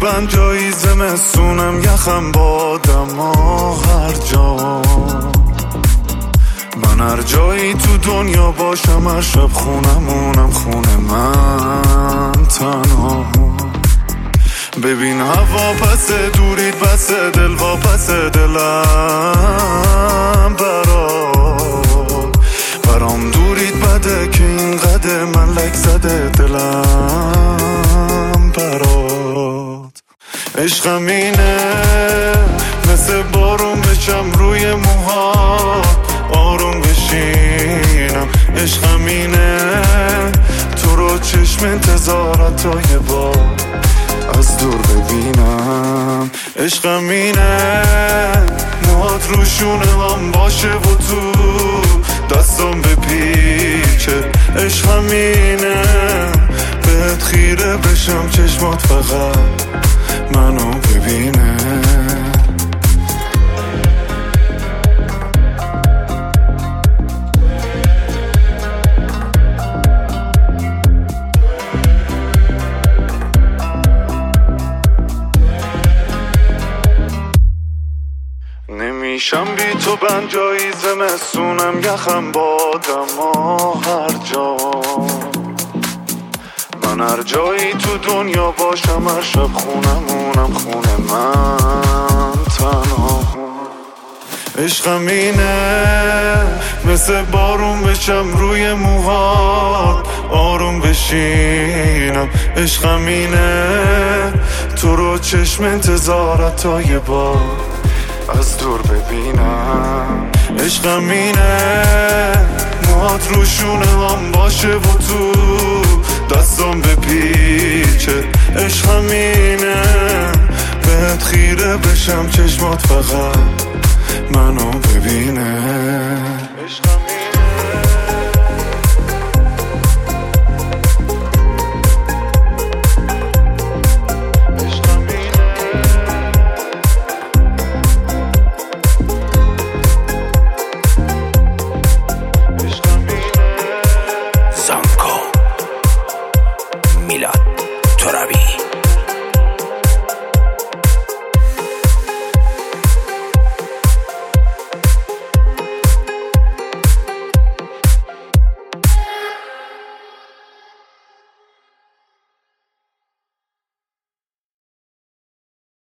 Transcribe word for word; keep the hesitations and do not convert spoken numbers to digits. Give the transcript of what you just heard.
بند جایی زمستونم یخم با دما هر جا. من هر جایی تو دنیا باشم هر شب خونمونم خونه من تنها. ببین هوا پس دورید بس دل وا پس دلم برات برام دورید بده که این قده من لک زده دلم برات. عشقم اینه مثل بارون بچم روی موهات آروم بشینم. عشقم اینه تو رو چشم انتظارت تا یه بار از دور ببینم. عشقم اینه موهات روشونه هم باشه و تو دستم بپیچه. عشقم اینه بهت خیره بشم چشمات فقط منو ببینه. نمیشم بی تو بند جایی زمستونم یخم با دما هر جا. من هر جایی تو دنیا باشم هر شب خونمونم خونه من تنها. عشقم اینه مثل بارون بچم روی موهات آروم بشینم. عشقم اینه تو رو چشم انتظارت تا یه بار از دور ببینم. عشقم اینه موهات روشونه هم باشه و تو دستم بپیچه. عشقم اینه بهت خیره بشم چشمات فقط منو ببینه.